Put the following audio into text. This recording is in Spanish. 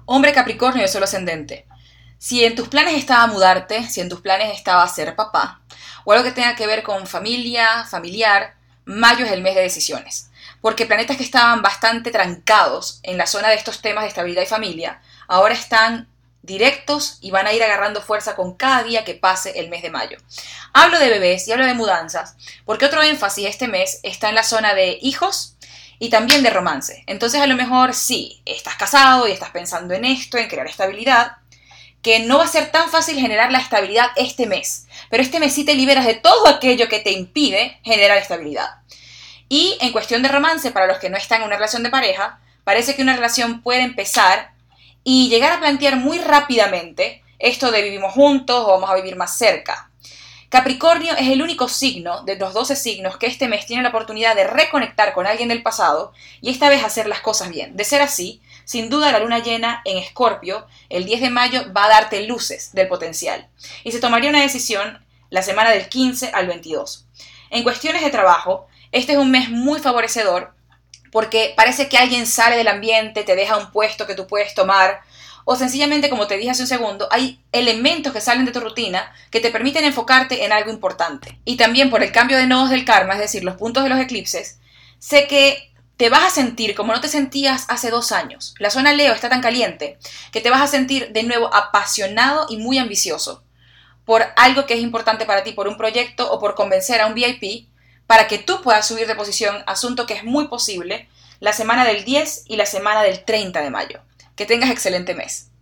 Hombre Capricornio de Sol ascendente. Si en tus planes estaba mudarte, si en tus planes estaba ser papá, o algo que tenga que ver con familia, familiar, mayo es el mes de decisiones. Porque planetas que estaban bastante trancados en la zona de estos temas de estabilidad y familia, ahora están directos y van a ir agarrando fuerza con cada día que pase el mes de mayo. Hablo de bebés y hablo de mudanzas, porque otro énfasis este mes está en la zona de hijos y también de romance. Entonces a lo mejor sí, estás casado y estás pensando en esto, en crear estabilidad, que no va a ser tan fácil generar la estabilidad este mes, pero este mes sí te liberas de todo aquello que te impide generar estabilidad. Y en cuestión de romance, para los que no están en una relación de pareja, parece que una relación puede empezar y llegar a plantear muy rápidamente esto de vivimos juntos o vamos a vivir más cerca. Capricornio es el único signo de los 12 signos que este mes tiene la oportunidad de reconectar con alguien del pasado y esta vez hacer las cosas bien. De ser así, sin duda la luna llena en Escorpio el 10 de mayo va a darte luces del potencial y se tomaría una decisión la semana del 15 al 22. En cuestiones de trabajo, este es un mes muy favorecedor porque parece que alguien sale del ambiente, te deja un puesto que tú puedes tomar, o sencillamente, como te dije hace un segundo, hay elementos que salen de tu rutina que te permiten enfocarte en algo importante. Y también por el cambio de nodos del karma, es decir, los puntos de los eclipses, sé que te vas a sentir como no te sentías hace 2 años. La zona Leo está tan caliente que te vas a sentir de nuevo apasionado y muy ambicioso por algo que es importante para ti, por un proyecto o por convencer a un VIP para que tú puedas subir de posición, asunto que es muy posible la semana del 10 y la semana del 30 de mayo. Que tengas excelente mes.